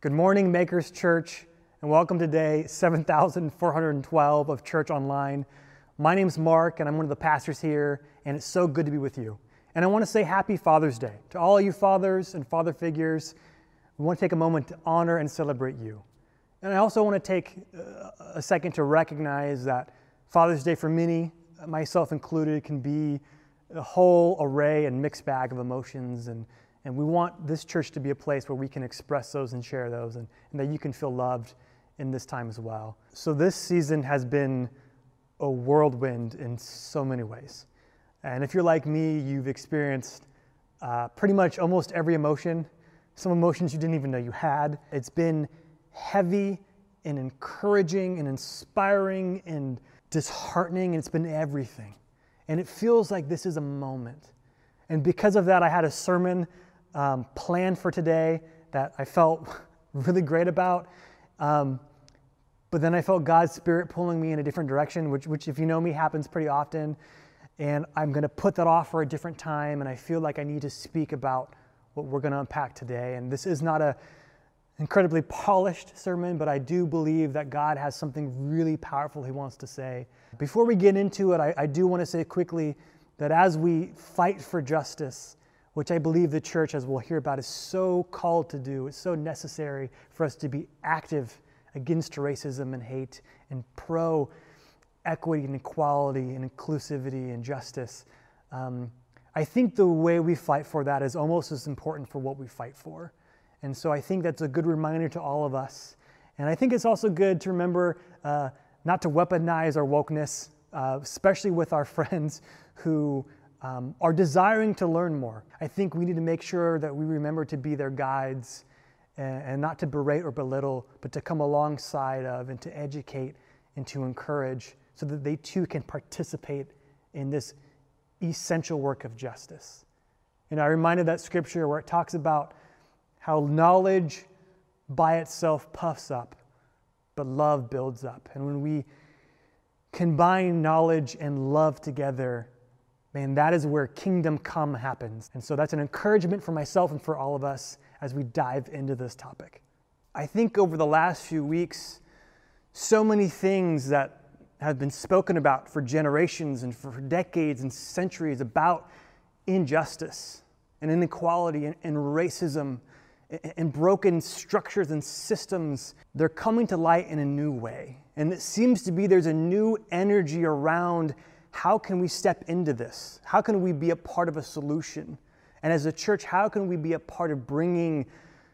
Good morning, Makers Church, and welcome to day 7,412 of Church Online. My name's Mark, and I'm one of the pastors here, and it's so good to be with you. And I want to say Happy Father's Day to all you fathers and father figures. We want to take a moment to honor and celebrate you. And I also want to take a second to recognize that Father's Day for many, myself included, can be a whole array and mixed bag of emotions, and we want this church to be a place where we can express those and share those, and that you can feel loved in this time as well. So this season has been a whirlwind in so many ways. And if you're like me, you've experienced pretty much almost every emotion, some emotions you didn't even know you had. It's been heavy and encouraging and inspiring and disheartening, and it's been everything. And it feels like this is a moment. And because of that, I had a sermon planned for today that I felt really great about. But then I felt God's Spirit pulling me in a different direction, which if you know me, happens pretty often. And I'm going to put that off for a different time. And I feel like I need to speak about what we're going to unpack today. And this is not an incredibly polished sermon, but I do believe that God has something really powerful He wants to say. Before we get into it, I do want to say quickly that as we fight for justice, which I believe the church, as we'll hear about, is so called to do, it's so necessary for us to be active against racism and hate and pro-equity and equality and inclusivity and justice. I think the way we fight for that is almost as important for what we fight for. And so I think that's a good reminder to all of us. And I think it's also good to remember not to weaponize our wokeness, especially with our friends who are desiring to learn more. I think we need to make sure that we remember to be their guides and not to berate or belittle, but to come alongside of and to educate and to encourage so that they too can participate in this essential work of justice. And I reminded that scripture where it talks about how knowledge by itself puffs up, but love builds up. And when we combine knowledge and love together, man, that is where kingdom come happens. And so that's an encouragement for myself and for all of us as we dive into this topic. I think over the last few weeks, so many things that have been spoken about for generations and for decades and centuries about injustice and inequality and racism and broken structures and systems, they're coming to light in a new way. And it seems to be there's a new energy around how can we step into this? How can we be a part of a solution? And as a church, how can we be a part of bringing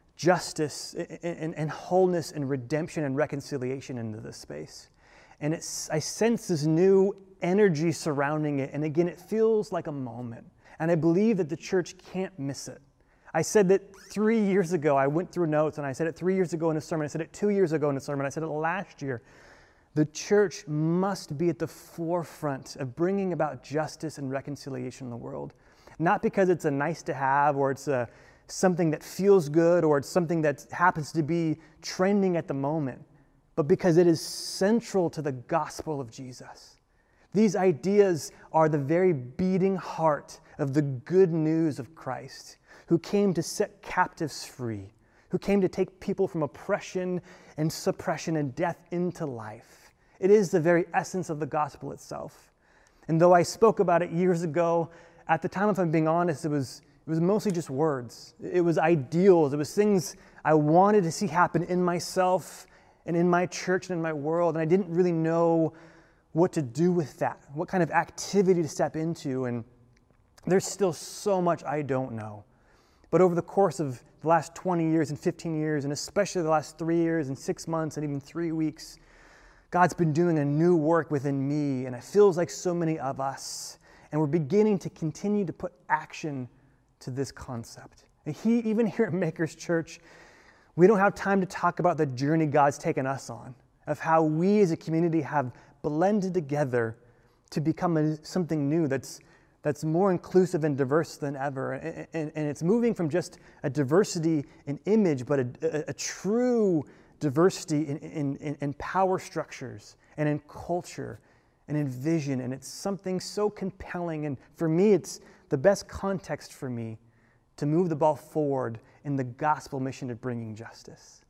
justice and wholeness and redemption and reconciliation into this space? And I sense this new energy surrounding it. And again, it feels like a moment. And I believe that the church can't miss it. I said that 3 years ago. I went through notes and I said it 3 years ago in a sermon. I said it 2 years ago in a sermon. I said it last year. The church must be at the forefront of bringing about justice and reconciliation in the world. Not because it's a nice to have or it's something that feels good or it's something that happens to be trending at the moment, but because it is central to the gospel of Jesus. These ideas are the very beating heart of the good news of Christ, who came to set captives free, who came to take people from oppression and suppression and death into life. It is the very essence of the gospel itself. And though I spoke about it years ago, at the time, if I'm being honest, it was mostly just words. It was ideals. It was things I wanted to see happen in myself and in my church and in my world. And I didn't really know what to do with that, what kind of activity to step into. And there's still so much I don't know. But over the course of the last 20 years and 15 years, and especially the last 3 years and 6 months and even 3 weeks, God's been doing a new work within me, and it feels like so many of us. And we're beginning to continue to put action to this concept. And even here at Makers Church, we don't have time to talk about the journey God's taken us on, of how we as a community have blended together to become something new that's more inclusive and diverse than ever. And it's moving from just a diversity in image, but a true diversity in power structures and in culture and in vision. And it's something so compelling. And for me, it's the best context for me to move the ball forward in the gospel mission of bringing justice.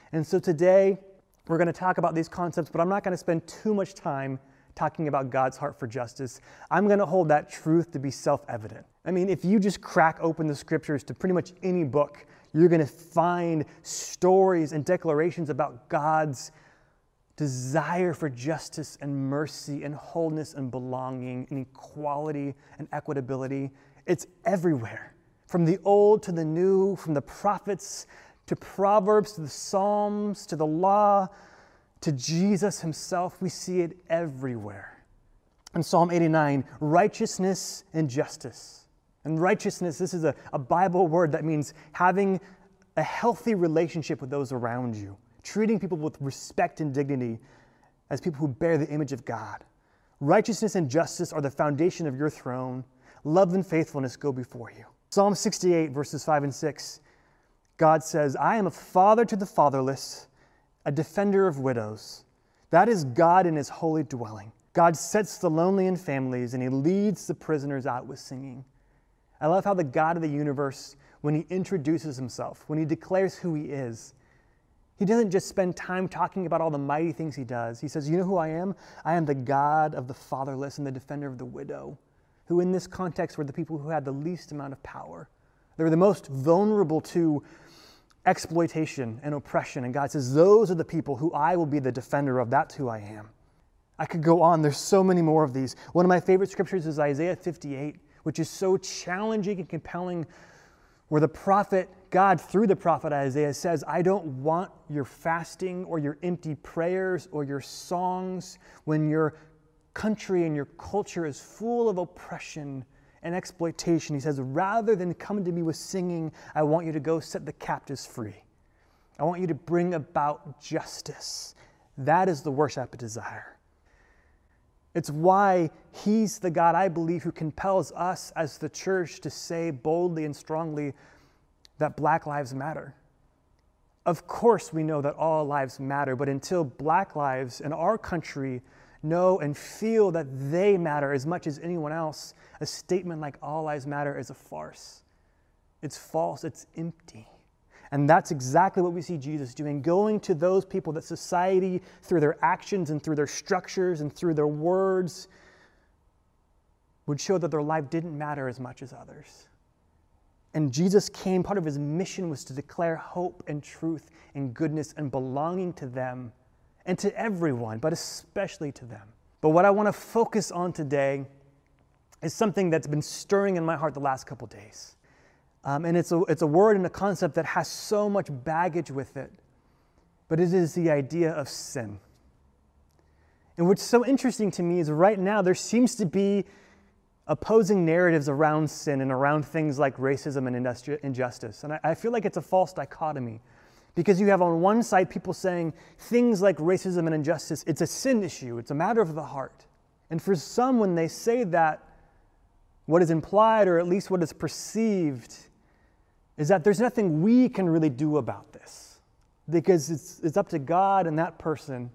And so today, we're going to talk about these concepts, but I'm not going to spend too much time talking about God's heart for justice. I'm going to hold that truth to be self-evident. I mean, if you just crack open the scriptures to pretty much any book, you're going to find stories and declarations about God's desire for justice and mercy and wholeness and belonging and equality and equitability. It's everywhere. From the old to the new, from the prophets to Proverbs to the Psalms to the law to Jesus himself, we see it everywhere. In Psalm 89, righteousness and justice. And righteousness, this is a Bible word that means having a healthy relationship with those around you, treating people with respect and dignity as people who bear the image of God. Righteousness and justice are the foundation of your throne. Love and faithfulness go before you. Psalm 68, verses 5 and 6, God says, I am a father to the fatherless, a defender of widows. That is God in his holy dwelling. God sets the lonely in families, and he leads the prisoners out with singing. I love how the God of the universe, when he introduces himself, when he declares who he is, he doesn't just spend time talking about all the mighty things he does. He says, you know who I am? I am the God of the fatherless and the defender of the widow, who in this context were the people who had the least amount of power. They were the most vulnerable to exploitation and oppression. And God says, those are the people who I will be the defender of. That's who I am. I could go on. There's so many more of these. One of my favorite scriptures is Isaiah 58, which is so challenging and compelling, where the prophet, God through the prophet Isaiah says, I don't want your fasting or your empty prayers or your songs when your country and your culture is full of oppression and exploitation. He says, rather than come to me with singing, I want you to go set the captives free. I want you to bring about justice. That is the worship I desire. It's why he's the God, I believe, who compels us as the church to say boldly and strongly that Black lives matter. Of course, we know that all lives matter, but until Black lives in our country know and feel that they matter as much as anyone else, a statement like all lives matter is a farce. It's false, it's empty. And that's exactly what we see Jesus doing, going to those people that society, through their actions and through their structures and through their words, would show that their life didn't matter as much as others. And Jesus came, part of his mission was to declare hope and truth and goodness and belonging to them and to everyone, but especially to them. But what I want to focus on today is something that's been stirring in my heart the last couple days. And it's a word and a concept that has so much baggage with it, but it is the idea of sin. And what's so interesting to me is right now there seems to be opposing narratives around sin and around things like racism and injustice. And I feel like it's a false dichotomy, because you have on one side people saying things like racism and injustice, it's a sin issue, it's a matter of the heart. And for some, when they say that, what is implied, or at least what is perceived, is that there's nothing we can really do about this, because it's up to God and that person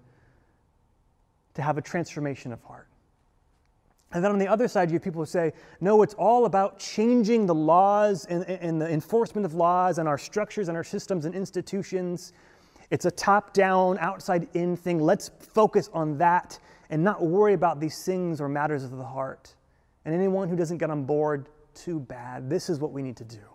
to have a transformation of heart. And then on the other side, you have people who say, no, it's all about changing the laws and the enforcement of laws and our structures and our systems and institutions. It's a top-down, outside-in thing. Let's focus on that and not worry about these things or matters of the heart. And anyone who doesn't get on board, too bad. This is what we need to do.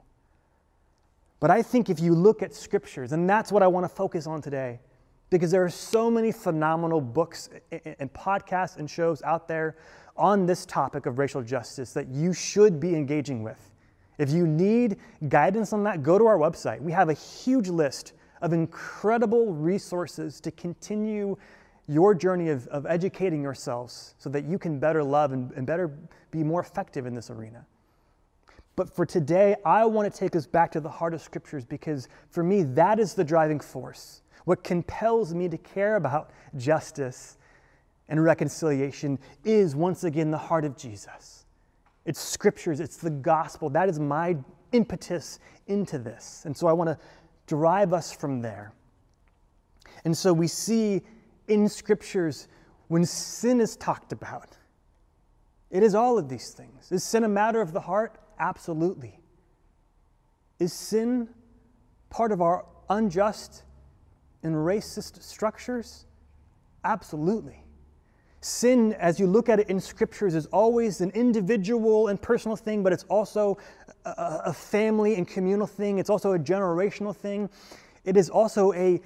But I think if you look at scriptures, and that's what I want to focus on today, because there are so many phenomenal books and podcasts and shows out there on this topic of racial justice that you should be engaging with. If you need guidance on that, go to our website. We have a huge list of incredible resources to continue your journey of educating yourselves so that you can better love and better be more effective in this arena. But for today, I want to take us back to the heart of scriptures, because for me, that is the driving force. What compels me to care about justice and reconciliation is, once again, the heart of Jesus. It's scriptures, it's the gospel. That is my impetus into this. And so I want to drive us from there. And so we see in scriptures, when sin is talked about, it is all of these things. Is sin a matter of the heart? Absolutely. Is sin part of our unjust in racist structures? Absolutely. Sin, as you look at it in scriptures, is always an individual and personal thing, but it's also a family and communal thing. It's also a generational thing. It is also a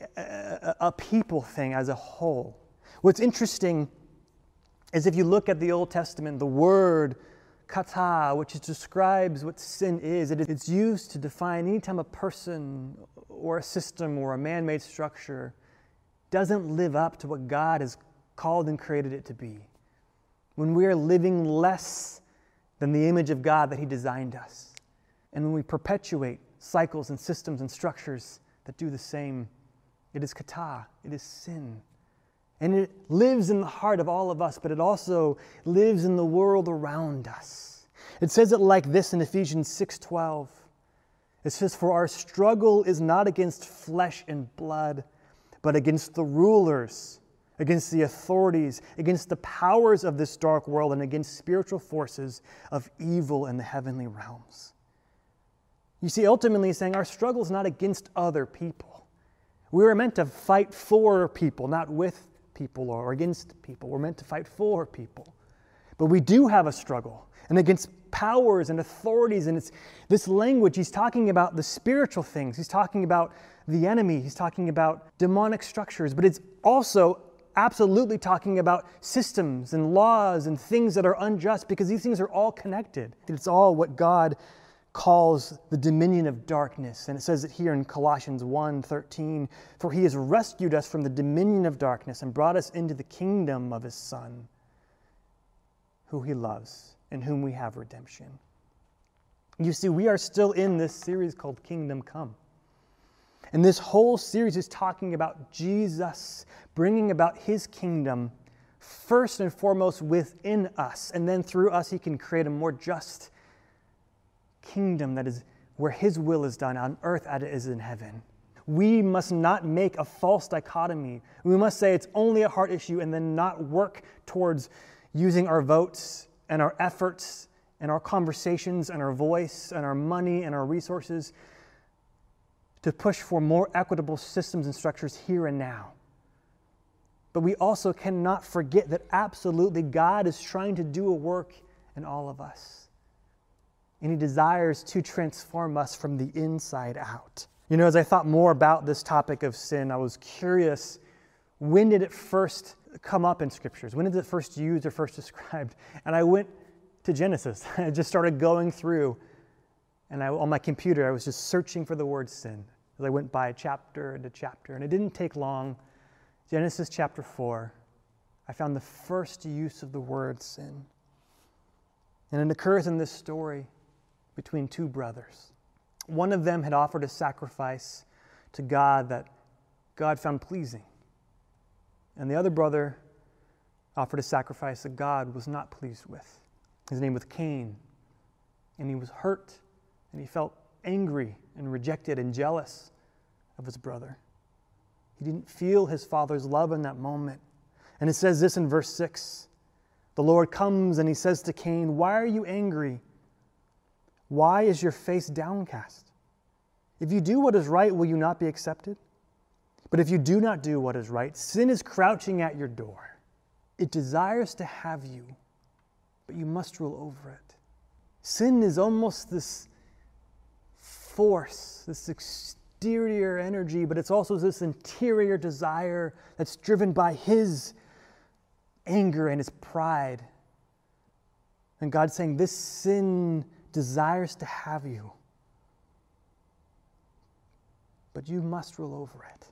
people thing as a whole. What's interesting is if you look at the Old Testament, the word kata, which describes what sin is, it's used to define any time a person or a system or a man-made structure doesn't live up to what God has called and created it to be. When we are living less than the image of God that He designed us, and when we perpetuate cycles and systems and structures that do the same, it is kata, it is sin. And it lives in the heart of all of us, but it also lives in the world around us. It says it like this in Ephesians 6:12. It says, "For our struggle is not against flesh and blood, but against the rulers, against the authorities, against the powers of this dark world, and against spiritual forces of evil in the heavenly realms." You see, ultimately he's saying our struggle is not against other people. We were meant to fight for people, not with people or against people. We're meant to fight for people. But we do have a struggle, and against powers and authorities, and it's this language, he's talking about the spiritual things. He's talking about the enemy. He's talking about demonic structures, but it's also absolutely talking about systems and laws and things that are unjust, because these things are all connected. It's all what God calls the dominion of darkness. And it says it here in Colossians 1:13, "For He has rescued us from the dominion of darkness and brought us into the kingdom of His Son, who He loves, in whom we have redemption." You see, we are still in this series called Kingdom Come. And this whole series is talking about Jesus bringing about His kingdom first and foremost within us. And then through us, He can create a more just kingdom that is where His will is done on earth as it is in heaven. We must not make a false dichotomy. We must say it's only a heart issue and then not work towards using our votes and our efforts and our conversations and our voice and our money and our resources to push for more equitable systems and structures here and now. But we also cannot forget that absolutely God is trying to do a work in all of us. And He desires to transform us from the inside out. You know, as I thought more about this topic of sin, I was curious, when did it first come up in scriptures? When is it first used or first described? And I went to Genesis. I just started going through, and on my computer, I was just searching for the word sin as I went by chapter to chapter. And it didn't take long. Genesis chapter 4, I found the first use of the word sin. And it occurs in this story between two brothers. One of them had offered a sacrifice to God that God found pleasing. And the other brother offered a sacrifice that God was not pleased with. His name was Cain. And he was hurt, and he felt angry and rejected and jealous of his brother. He didn't feel his father's love in that moment. And it says this in verse 6. The Lord comes and He says to Cain, "Why are you angry? Why is your face downcast? If you do what is right, will you not be accepted? But if you do not do what is right, sin is crouching at your door. It desires to have you, but you must rule over it." Sin is almost this force, this exterior energy, but it's also this interior desire that's driven by His anger and His pride. And God's saying this sin desires to have you, but you must rule over it.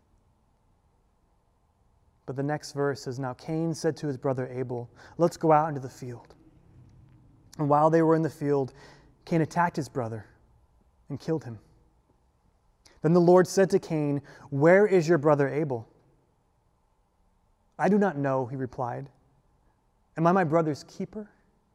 But the next verse says, "Now Cain said to his brother Abel, 'Let's go out into the field.' And while they were in the field, Cain attacked his brother and killed him. Then the Lord said to Cain, 'Where is your brother Abel?' 'I do not know,' he replied. 'Am I my brother's keeper?'"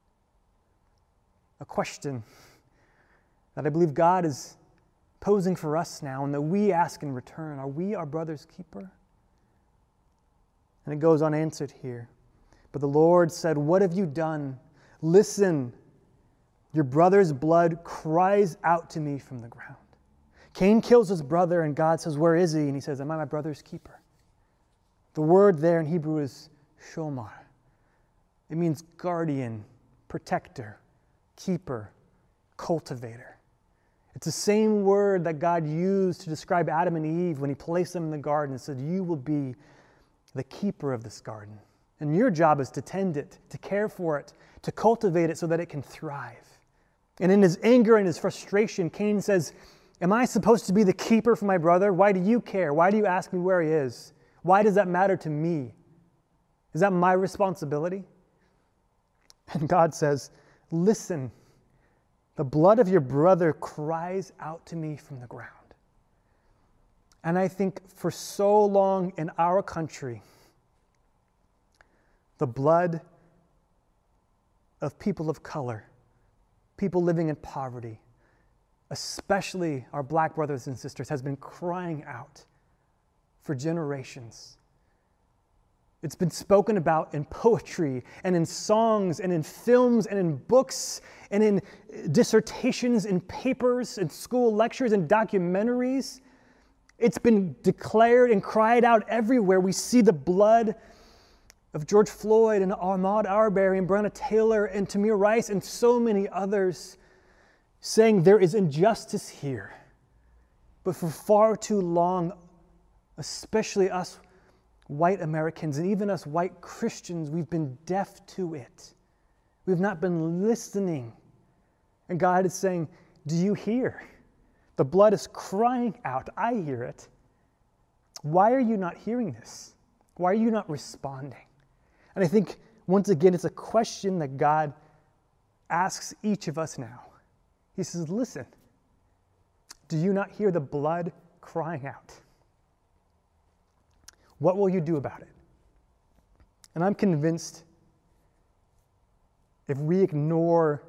A question that I believe God is posing for us now, and that we ask in return. Are we our brother's keeper? And it goes unanswered here. But the Lord said, "What have you done? Listen, your brother's blood cries out to me from the ground. Cain kills his brother, and God says, where is he? And he says, am I my brother's keeper? The word there in Hebrew is shomar. It means guardian, protector, keeper, cultivator. It's the same word that God used to describe Adam and Eve when he placed them in the garden and said, you will be the keeper of this garden. And your job is to tend it, to care for it, to cultivate it so that it can thrive. And in his anger and his frustration, Cain says, am I supposed to be the keeper for my brother? Why do you care? Why do you ask me where he is? Why does that matter to me? Is that my responsibility? And God says, listen, the blood of your brother cries out to me from the ground. And I think for so long in our country, the blood of people of color, people living in poverty, especially our black brothers and sisters, has been crying out for generations. It's been spoken about in poetry and in songs and in films and in books and in dissertations, in papers, in school lectures and documentaries. It's been declared and cried out everywhere. We see the blood of George Floyd and Ahmaud Arbery and Breonna Taylor and Tamir Rice and so many others saying there is injustice here. But for far too long, especially us white Americans and even us white Christians, we've been deaf to it. We've not been listening. And God is saying, do you hear? The blood is crying out. I hear it. Why are you not hearing this? Why are you not responding? And I think, once again, it's a question that God asks each of us now. He says, listen, do you not hear the blood crying out? What will you do about it? And I'm convinced if we ignore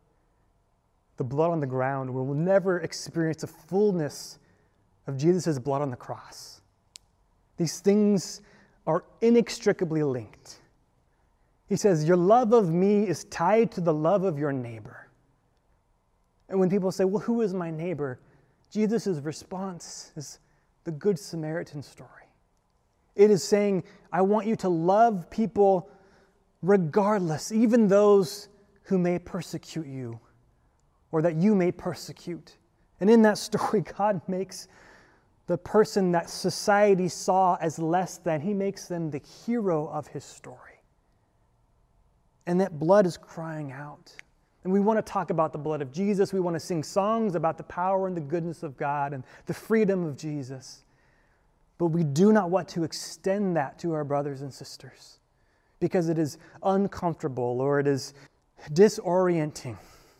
the blood on the ground, we will never experience the fullness of Jesus' blood on the cross. These things are inextricably linked. He says, your love of me is tied to the love of your neighbor. And when people say, well, who is my neighbor? Jesus' response is the Good Samaritan story. It is saying, I want you to love people regardless, even those who may persecute you or that you may persecute. And in that story, God makes the person that society saw as less than, he makes them the hero of his story. And that blood is crying out. And we want to talk about the blood of Jesus. We want to sing songs about the power and the goodness of God and the freedom of Jesus. But we do not want to extend that to our brothers and sisters because it is uncomfortable or it is disorienting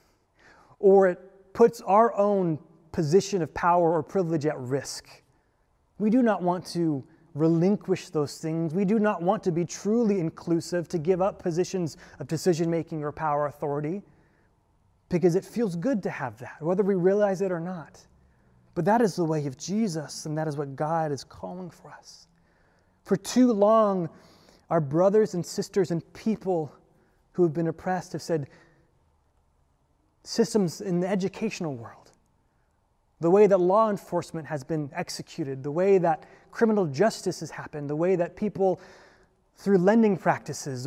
or it puts our own position of power or privilege at risk. We do not want to relinquish those things. We do not want to be truly inclusive, to give up positions of decision-making or power authority because it feels good to have that, whether we realize it or not. But that is the way of Jesus, and that is what God is calling for us. For too long, our brothers and sisters and people who have been oppressed have said, systems in the educational world, the way that law enforcement has been executed, the way that criminal justice has happened, the way that people, through lending practices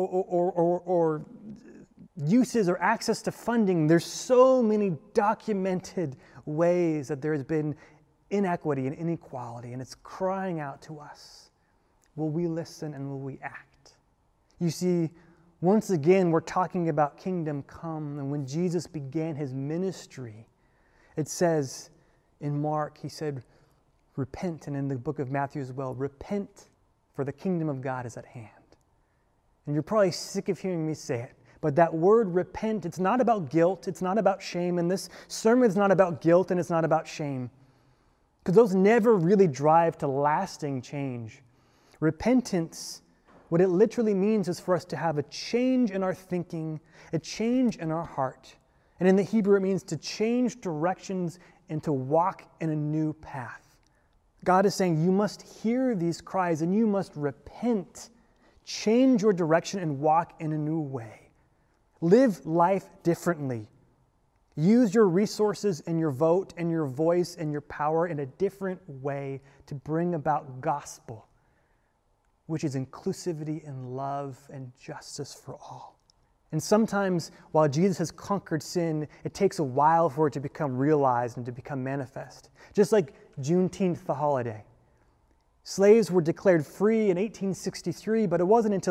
or uses or access to funding, there's so many documented ways that there has been inequity and inequality, and it's crying out to us. Will we listen and will we act? You see, once again, we're talking about kingdom come, and when Jesus began his ministry, it says in Mark, he said, repent, and in the book of Matthew as well, repent, for the kingdom of God is at hand. And you're probably sick of hearing me say it, but that word repent, it's not about guilt, it's not about shame, and this sermon is not about guilt and it's not about shame, because those never really drive to lasting change. Repentance, what it literally means is for us to have a change in our thinking, a change in our heart. And in the Hebrew, it means to change directions and to walk in a new path. God is saying, you must hear these cries and you must repent, change your direction and walk in a new way. Live life differently. Use your resources and your vote and your voice and your power in a different way to bring about gospel, which is inclusivity and love and justice for all. And sometimes, while Jesus has conquered sin, it takes a while for it to become realized and to become manifest. Just like Juneteenth, the holiday. Slaves were declared free in 1863, but it wasn't until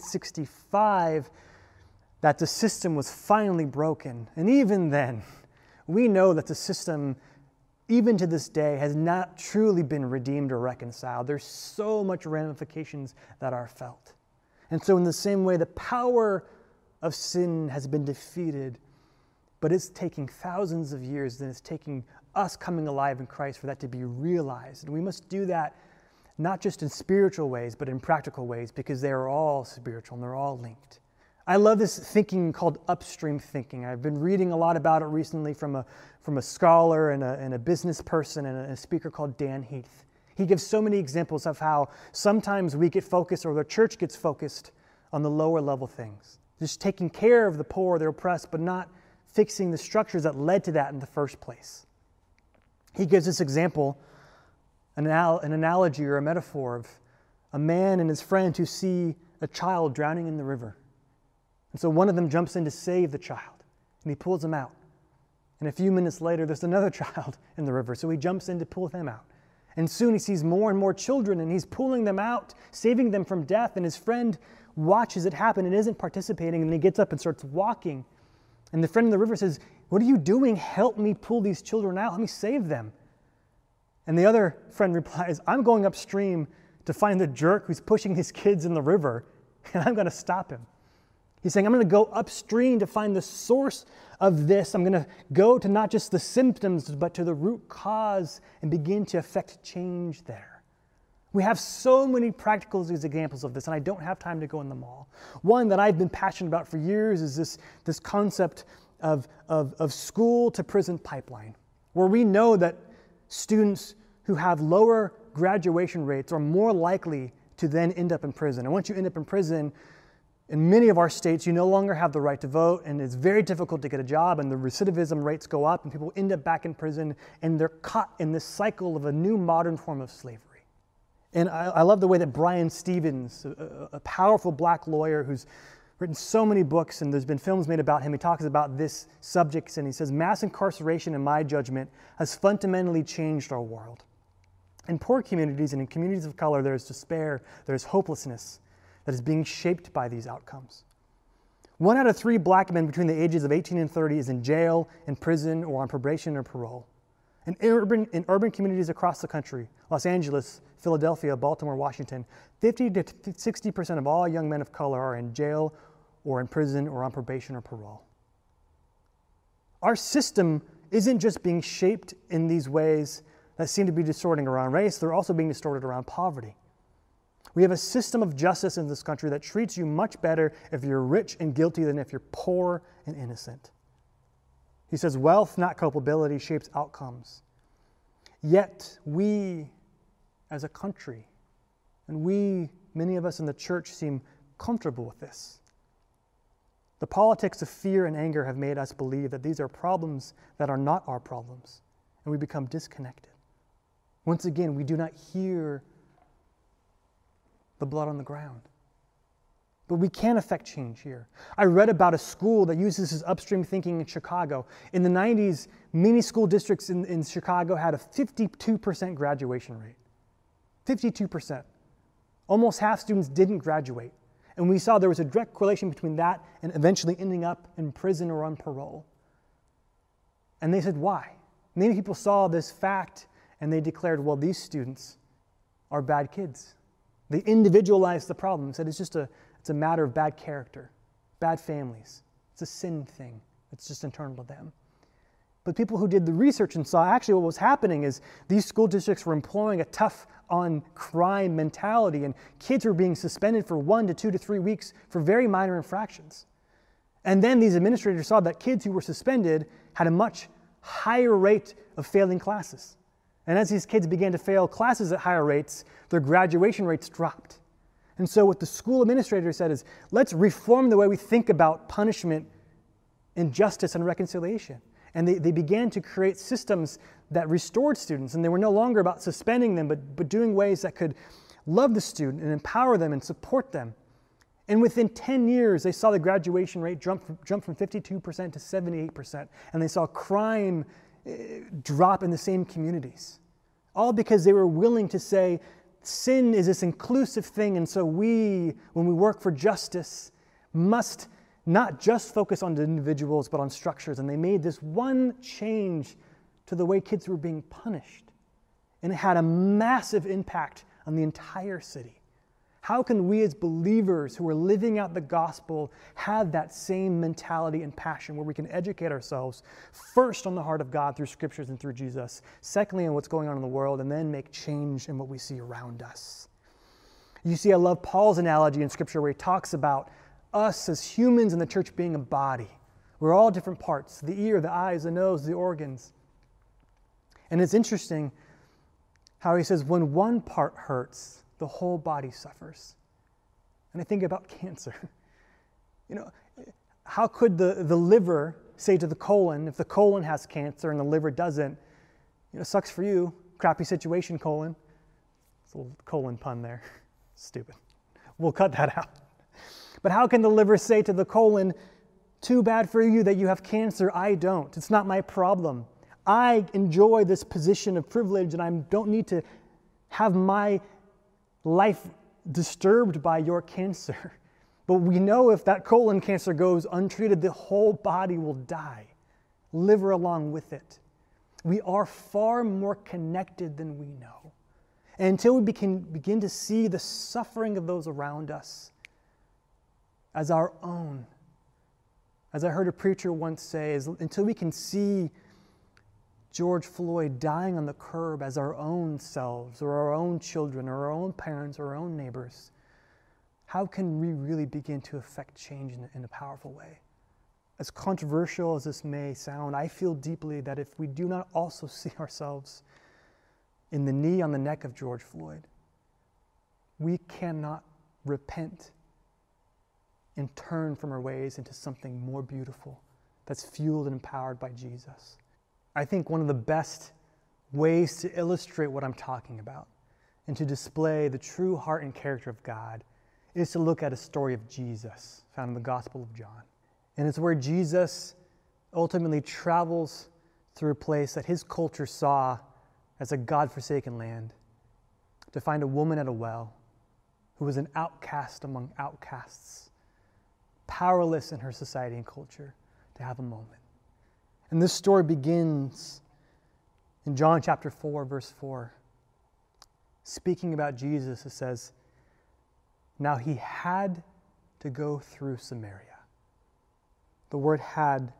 1865 that the system was finally broken. And even then, we know that the system, even to this day, has not truly been redeemed or reconciled. There's so much ramifications that are felt. And so in the same way, the power of sin has been defeated, but it's taking thousands of years, and it's taking us coming alive in Christ for that to be realized. And we must do that not just in spiritual ways, but in practical ways, because they are all spiritual and they're all linked. I love this thinking called upstream thinking. I've been reading a lot about it recently from a scholar and a business person and a speaker called Dan Heath. He gives so many examples of how sometimes we get focused, or the church gets focused, on the lower level things. Just taking care of the poor, the oppressed, but not fixing the structures that led to that in the first place. He gives this example, an analogy or a metaphor of a man and his friend who see a child drowning in the river. And so one of them jumps in to save the child, and he pulls him out. And a few minutes later, there's another child in the river, so he jumps in to pull them out. And soon he sees more and more children, and he's pulling them out, saving them from death, and his friend watches it happen and isn't participating, and he gets up and starts walking. And the friend in the river says, "What are you doing? Help me pull these children out. Let me save them." And the other friend replies, "I'm going upstream to find the jerk who's pushing his kids in the river, and I'm going to stop him." He's saying, I'm going to go upstream to find the source of this. I'm going to go to not just the symptoms, but to the root cause and begin to affect change there. We have so many practical examples of this, and I don't have time to go in them all. One that I've been passionate about for years is this concept of school to prison pipeline, where we know that students who have lower graduation rates are more likely to then end up in prison. And once you end up in prison, in many of our states, you no longer have the right to vote, and it's very difficult to get a job, and the recidivism rates go up, and people end up back in prison, and they're caught in this cycle of a new modern form of slavery. And I love the way that Brian Stevens, a powerful black lawyer who's written so many books, and there's been films made about him, he talks about this subject, and he says, mass incarceration, in my judgment, has fundamentally changed our world. In poor communities and in communities of color, there's despair, there's hopelessness that is being shaped by these outcomes. 1 out of 3 black men between the ages of 18 and 30 is in jail, in prison, or on probation or parole. In urban communities across the country, Los Angeles, Philadelphia, Baltimore, Washington, 50 to 60% of all young men of color are in jail or in prison or on probation or parole. Our system isn't just being shaped in these ways that seem to be distorting around race, they're also being distorted around poverty. We have a system of justice in this country that treats you much better if you're rich and guilty than if you're poor and innocent. He says wealth, not culpability, shapes outcomes. Yet we, as a country, and many of us in the church, seem comfortable with this. The politics of fear and anger have made us believe that these are problems that are not our problems, and we become disconnected. Once again, we do not hear the blood on the ground. But we can affect change here. I read about a school that uses this upstream thinking in Chicago. In the 90s, many school districts in Chicago had a 52% graduation rate. 52%. Almost half students didn't graduate. And we saw there was a direct correlation between that and eventually ending up in prison or on parole. And they said, why? Many people saw this fact and they declared, well, these students are bad kids. They individualized the problem, said it's a matter of bad character, bad families. It's a sin thing. It's just internal to them. But people who did the research and saw actually what was happening is these school districts were employing a tough on crime mentality, and kids were being suspended for 1 to 2 to 3 weeks for very minor infractions. And then these administrators saw that kids who were suspended had a much higher rate of failing classes. And as these kids began to fail classes at higher rates, their graduation rates dropped. And so what the school administrator said is, let's reform the way we think about punishment and justice and reconciliation. And they began to create systems that restored students, and they were no longer about suspending them, but doing ways that could love the student and empower them and support them. And within 10 years, they saw the graduation rate jump from 52% to 78%, and they saw crime drop in the same communities. All because they were willing to say, sin is this inclusive thing, and so we, when we work for justice, must not just focus on the individuals, but on structures. And they made this one change to the way kids were being punished. And it had a massive impact on the entire city. How can we as believers who are living out the gospel have that same mentality and passion where we can educate ourselves first on the heart of God through scriptures and through Jesus, secondly on what's going on in the world, and then make change in what we see around us? You see, I love Paul's analogy in scripture where he talks about us as humans in the church being a body. We're all different parts: the ear, the eyes, the nose, the organs. And it's interesting how he says when one part hurts, the whole body suffers. And I think about cancer. How could the liver say to the colon, if the colon has cancer and the liver doesn't, sucks for you, crappy situation, colon. It's a little colon pun there. Stupid. We'll cut that out. But how can the liver say to the colon, too bad for you that you have cancer, I don't. It's not my problem. I enjoy this position of privilege and I don't need to have my life disturbed by your cancer. But we know if that colon cancer goes untreated, the whole body will die, liver along with it. We are far more connected than we know. And until we can begin to see the suffering of those around us as our own, as I heard a preacher once say, until we can see George Floyd dying on the curb as our own selves or our own children or our own parents or our own neighbors, how can we really begin to affect change in a powerful way? As controversial as this may sound, I feel deeply that if we do not also see ourselves in the knee on the neck of George Floyd, we cannot repent and turn from our ways into something more beautiful that's fueled and empowered by Jesus. I think one of the best ways to illustrate what I'm talking about and to display the true heart and character of God is to look at a story of Jesus found in the Gospel of John. And it's where Jesus ultimately travels through a place that his culture saw as a God-forsaken land to find a woman at a well who was an outcast among outcasts, powerless in her society and culture to have a moment. And this story begins in John chapter 4, verse 4. Speaking about Jesus, it says, now he had to go through Samaria. The word had,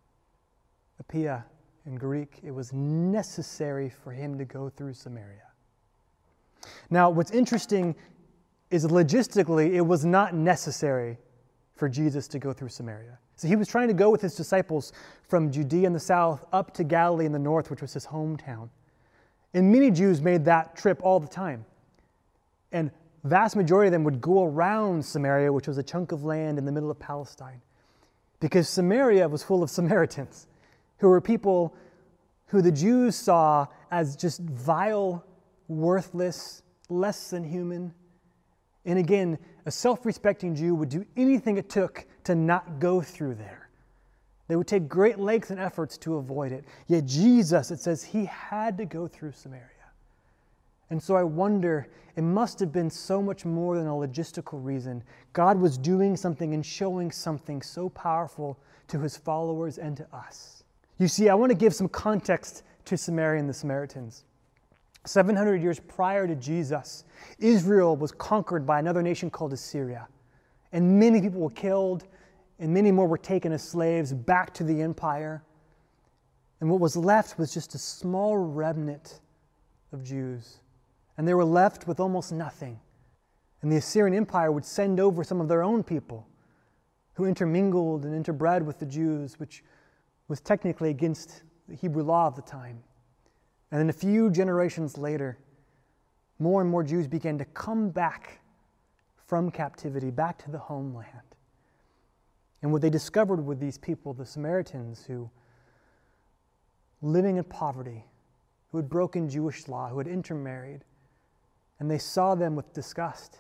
apia in Greek, it was necessary for him to go through Samaria. Now, what's interesting is logistically, it was not necessary for Jesus to go through Samaria. So he was trying to go with his disciples from Judea in the south up to Galilee in the north, which was his hometown. And many Jews made that trip all the time. And vast majority of them would go around Samaria, which was a chunk of land in the middle of Palestine, because Samaria was full of Samaritans, who were people who the Jews saw as just vile, worthless, less than human. And again, a self-respecting Jew would do anything it took to not go through there. They would take great lengths and efforts to avoid it. Yet Jesus, it says, he had to go through Samaria. And so I wonder, it must have been so much more than a logistical reason. God was doing something and showing something so powerful to his followers and to us. You see, I want to give some context to Samaria and the Samaritans. 700 years prior to Jesus, Israel was conquered by another nation called Assyria. And many people were killed, and many more were taken as slaves back to the empire. And what was left was just a small remnant of Jews. And they were left with almost nothing. And the Assyrian Empire would send over some of their own people who intermingled and interbred with the Jews, which was technically against the Hebrew law of the time. And then a few generations later, more and more Jews began to come back from captivity, back to the homeland. And what they discovered with these people, the Samaritans, who living in poverty, who had broken Jewish law, who had intermarried, and they saw them with disgust.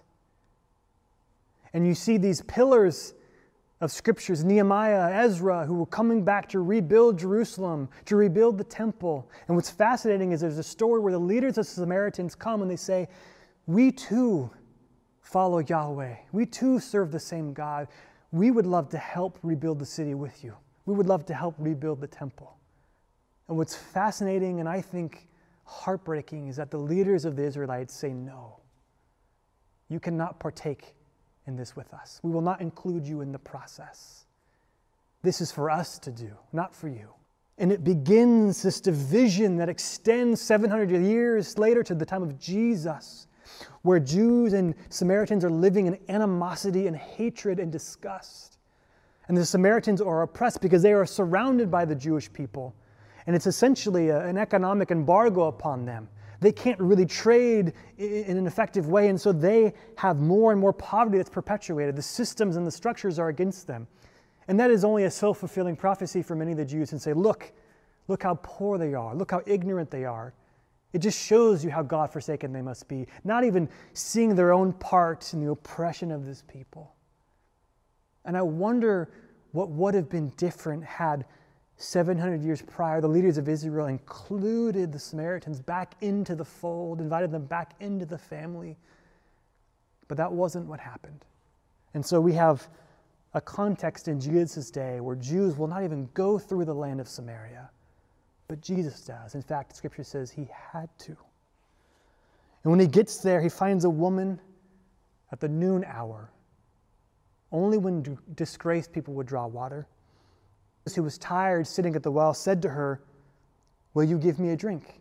And you see these pillars of scriptures, Nehemiah, Ezra, who were coming back to rebuild Jerusalem, to rebuild the temple. And what's fascinating is there's a story where the leaders of the Samaritans come and they say, we too follow Yahweh. We too serve the same God. We would love to help rebuild the city with you. We would love to help rebuild the temple. And what's fascinating and I think heartbreaking is that the leaders of the Israelites say, no, you cannot partake in this with us. We will not include you in the process. This is for us to do, not for you. And it begins this division that extends 700 years later to the time of Jesus, where Jews and Samaritans are living in animosity and hatred and disgust. And the Samaritans are oppressed because they are surrounded by the Jewish people. And it's essentially an economic embargo upon them. They can't really trade in an effective way, and so they have more and more poverty that's perpetuated. The systems and the structures are against them. And that is only a self-fulfilling prophecy for many of the Jews and say, look how poor they are. Look how ignorant they are. It just shows you how God-forsaken they must be, not even seeing their own part in the oppression of this people. And I wonder what would have been different had 700 years prior, the leaders of Israel included the Samaritans back into the fold, invited them back into the family. But that wasn't what happened. And so we have a context in Jesus' day where Jews will not even go through the land of Samaria, but Jesus does. In fact, Scripture says he had to. And when he gets there, he finds a woman at the noon hour. Only when disgraced people would draw water. Who was tired sitting at the well said to her, will you give me a drink?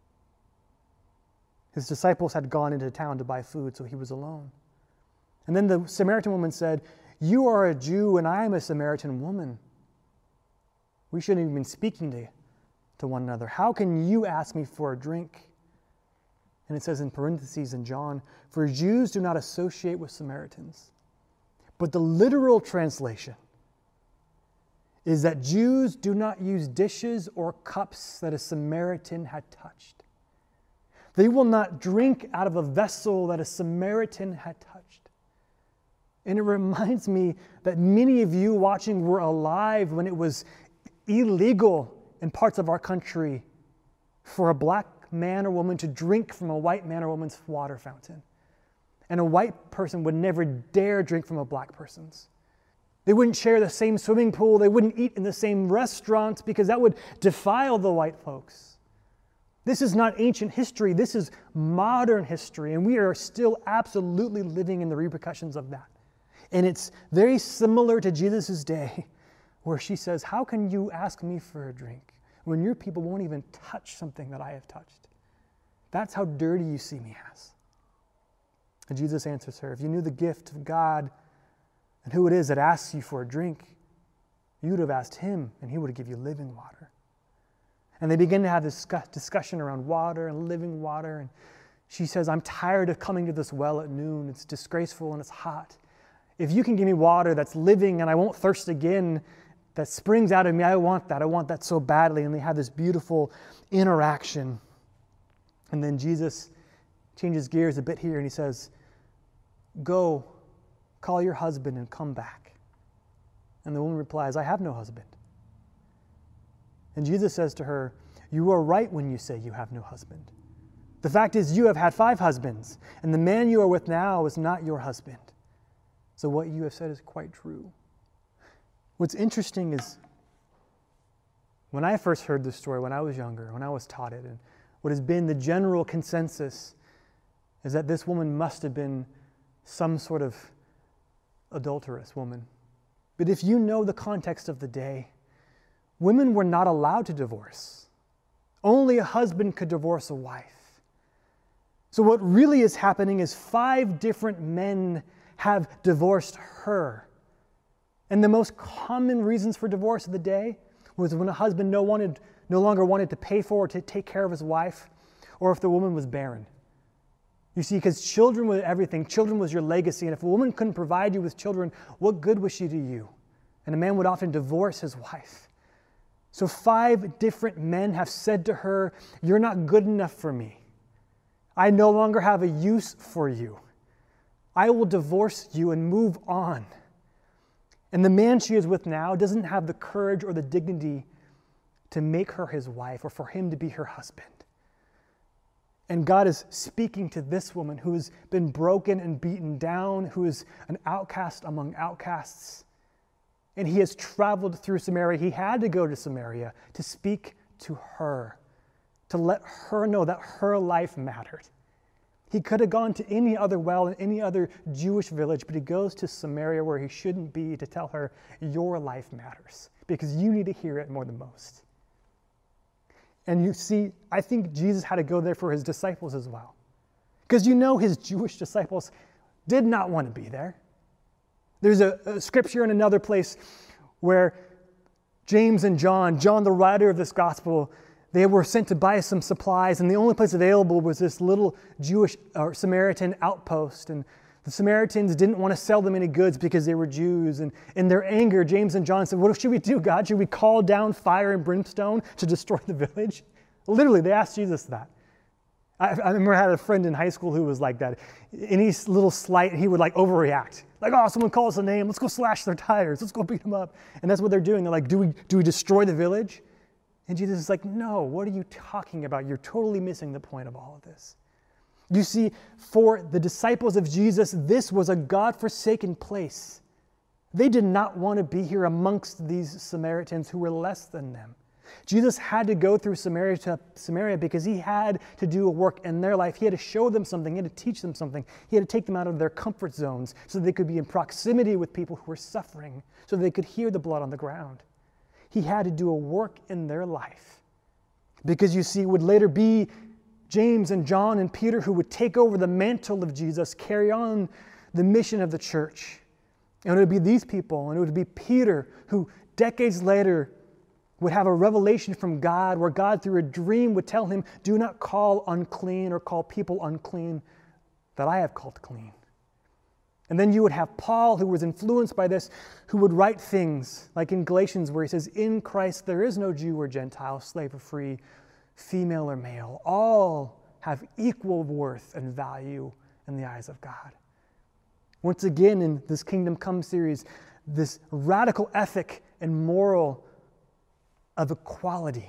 His disciples had gone into town to buy food, so he was alone. And then the Samaritan woman said, you are a Jew and I am a Samaritan woman. We shouldn't even been speaking to one another. How can you ask me for a drink? And it says in parentheses in John, for Jews do not associate with Samaritans. But the literal translation is that Jews do not use dishes or cups that a Samaritan had touched. They will not drink out of a vessel that a Samaritan had touched. And it reminds me that many of you watching were alive when it was illegal in parts of our country for a black man or woman to drink from a white man or woman's water fountain. And a white person would never dare drink from a black person's. They wouldn't share the same swimming pool. They wouldn't eat in the same restaurant because that would defile the white folks. This is not ancient history. This is modern history, and we are still absolutely living in the repercussions of that. And it's very similar to Jesus' day where she says, how can you ask me for a drink when your people won't even touch something that I have touched? That's how dirty you see me as. And Jesus answers her, if you knew the gift of God and who it is that asks you for a drink, you would have asked him, and he would have given you living water. And they begin to have this discussion around water and living water. And she says, I'm tired of coming to this well at noon. It's disgraceful and it's hot. If you can give me water that's living and I won't thirst again, that springs out of me, I want that. I want that so badly. And they have this beautiful interaction. And then Jesus changes gears a bit here and he says, go, call your husband and come back. And the woman replies, I have no husband. And Jesus says to her, you are right when you say you have no husband. The fact is you have had 5 husbands, and the man you are with now is not your husband. So what you have said is quite true. What's interesting is when I first heard this story, when I was younger, when I was taught it, and what has been the general consensus is that this woman must have been some sort of adulterous woman. But if you know the context of the day, women were not allowed to divorce. Only a husband could divorce a wife. So what really is happening is 5 different men have divorced her. And the most common reasons for divorce of the day was when a husband no longer wanted to pay for or to take care of his wife, or if the woman was barren. You see, because children were everything. Children was your legacy. And if a woman couldn't provide you with children, what good was she to you? And a man would often divorce his wife. So 5 different men have said to her, "You're not good enough for me. I no longer have a use for you. I will divorce you and move on." And the man she is with now doesn't have the courage or the dignity to make her his wife or for him to be her husband. And God is speaking to this woman who has been broken and beaten down, who is an outcast among outcasts. And he has traveled through Samaria. He had to go to Samaria to speak to her, to let her know that her life mattered. He could have gone to any other well in any other Jewish village, but he goes to Samaria where he shouldn't be to tell her, your life matters because you need to hear it more than most. And you see, I think Jesus had to go there for his disciples as well. Because you know his Jewish disciples did not want to be there. There's a scripture in another place where James and John the writer of this gospel, they were sent to buy some supplies, and the only place available was this little Jewish or Samaritan outpost. And the Samaritans didn't want to sell them any goods because they were Jews. And in their anger, James and John said, "What should we do, God? Should we call down fire and brimstone to destroy the village?" Literally, they asked Jesus that. I remember I had a friend in high school who was like that. Any little slight, he would like overreact. Like, "Oh, someone calls a name, let's go slash their tires, let's go beat them up." And that's what they're doing. They're like, do we destroy the village? And Jesus is like, "No, what are you talking about? You're totally missing the point of all of this." You see, for the disciples of Jesus, this was a God-forsaken place. They did not want to be here amongst these Samaritans who were less than them. Jesus had to go through Samaria because he had to do a work in their life. He had to show them something. He had to teach them something. He had to take them out of their comfort zones so they could be in proximity with people who were suffering, so they could hear the blood on the ground. He had to do a work in their life because, you see, it would later be James and John and Peter who would take over the mantle of Jesus, carry on the mission of the church. And it would be these people, and it would be Peter who decades later would have a revelation from God where God through a dream would tell him, "Do not call unclean or call people unclean that I have called clean." And then you would have Paul, who was influenced by this, who would write things like in Galatians where he says, "In Christ there is no Jew or Gentile, slave or free, female or male. All have equal worth and value in the eyes of God." Once again, in this Kingdom Come series, this radical ethic and moral of equality.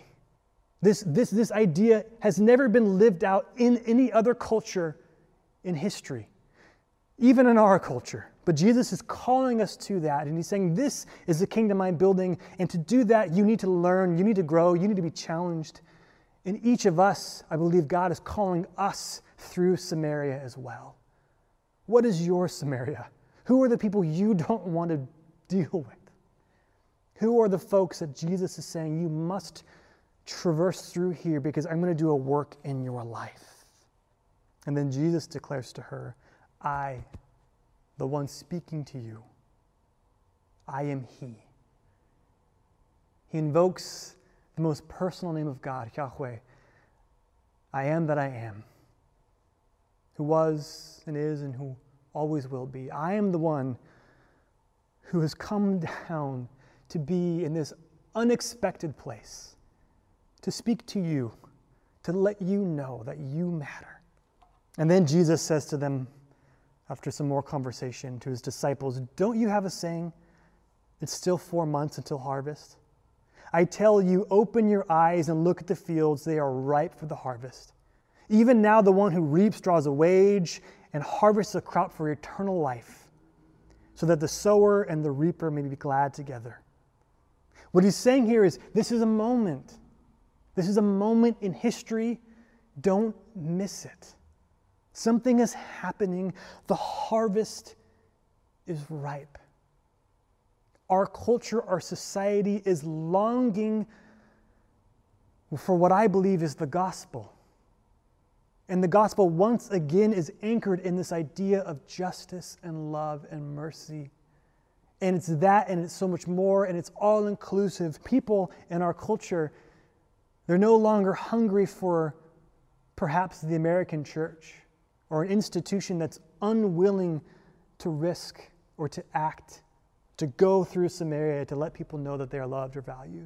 This idea has never been lived out in any other culture in history, even in our culture. But Jesus is calling us to that, and he's saying, this is the kingdom I'm building, and to do that, you need to learn, you need to grow, you need to be challenged. And each of us, I believe God is calling us through Samaria as well. What is your Samaria? Who are the people you don't want to deal with? Who are the folks that Jesus is saying, you must traverse through here because I'm going to do a work in your life? And then Jesus declares to her, "I, the one speaking to you, I am he." He invokes the most personal name of God, Yahweh. I am that I am, who was and is and who always will be. I am the one who has come down to be in this unexpected place, to speak to you, to let you know that you matter. And then Jesus says to them, after some more conversation, to his disciples, "Don't you have a saying, it's still 4 months until harvest? I tell you, open your eyes and look at the fields. They are ripe for the harvest. Even now the one who reaps draws a wage and harvests a crop for eternal life, so that the sower and the reaper may be glad together." What he's saying here is, this is a moment. This is a moment in history. Don't miss it. Something is happening. The harvest is ripe. Our culture, our society is longing for what I believe is the gospel. And the gospel, once again, is anchored in this idea of justice and love and mercy. And it's that, and it's so much more, and it's all-inclusive. People in our culture, they're no longer hungry for perhaps the American church or an institution that's unwilling to risk or to act, to go through Samaria to let people know that they are loved or valued.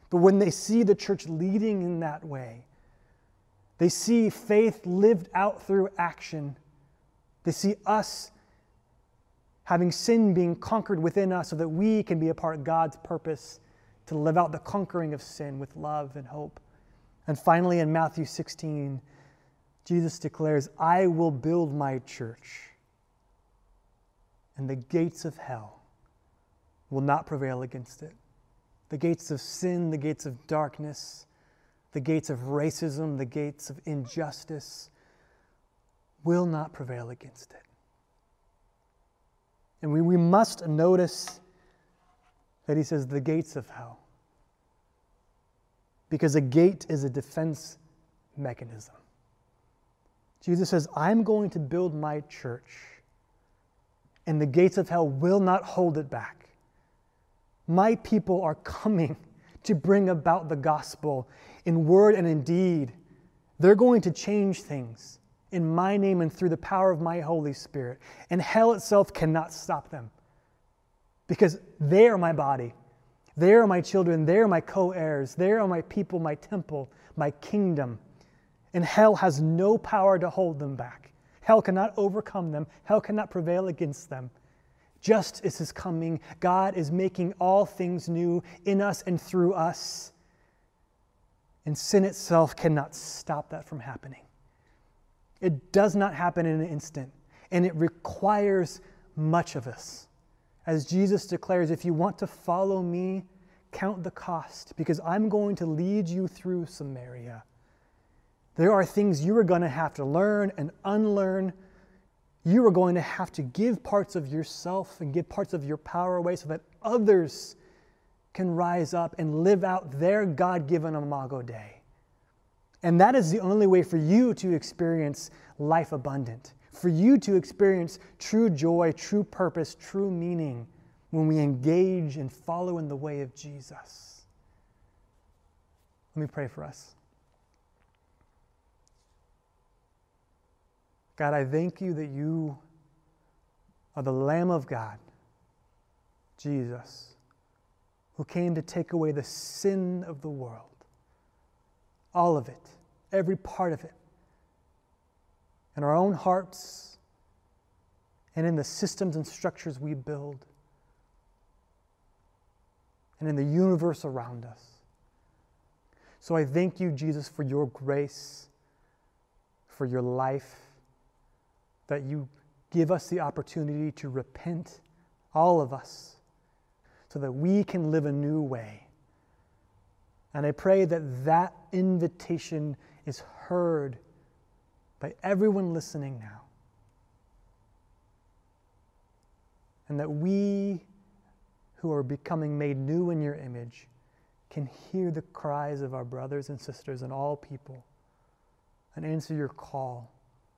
But when they see the church leading in that way, they see faith lived out through action. They see us having sin being conquered within us so that we can be a part of God's purpose to live out the conquering of sin with love and hope. And finally, in Matthew 16, Jesus declares, I will build my church, and the gates of hell will not prevail against it. The gates of sin, the gates of darkness, the gates of racism, the gates of injustice will not prevail against it. And we must notice that he says the gates of hell, because a gate is a defense mechanism. Jesus says, I'm going to build my church, and the gates of hell will not hold it back. My people are coming to bring about the gospel in word and in deed. They're going to change things in my name and through the power of my Holy Spirit. And hell itself cannot stop them, because they are my body. They are my children. They are my co-heirs. They are my people, my temple, my kingdom. And hell has no power to hold them back. Hell cannot overcome them. Hell cannot prevail against them. Justice is coming. God is making all things new in us and through us. And sin itself cannot stop that from happening. It does not happen in an instant, and it requires much of us. As Jesus declares, if you want to follow me, count the cost, because I'm going to lead you through Samaria. There are things you are going to have to learn and unlearn. You are going to have to give parts of yourself and give parts of your power away so that others can rise up and live out their God-given Imago Dei. And that is the only way for you to experience life abundant, for you to experience true joy, true purpose, true meaning when we engage and follow in the way of Jesus. Let me pray for us. God, I thank you that you are the Lamb of God, Jesus, who came to take away the sin of the world. All of it, every part of it, in our own hearts and in the systems and structures we build and in the universe around us. So I thank you, Jesus, for your grace, for your life, that you give us the opportunity to repent, all of us, so that we can live a new way. And I pray that that invitation is heard by everyone listening now. And that we who are becoming made new in your image can hear the cries of our brothers and sisters and all people and answer your call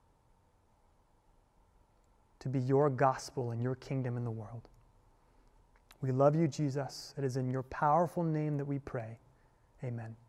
to be your gospel and your kingdom in the world. We love you, Jesus. It is in your powerful name that we pray. Amen.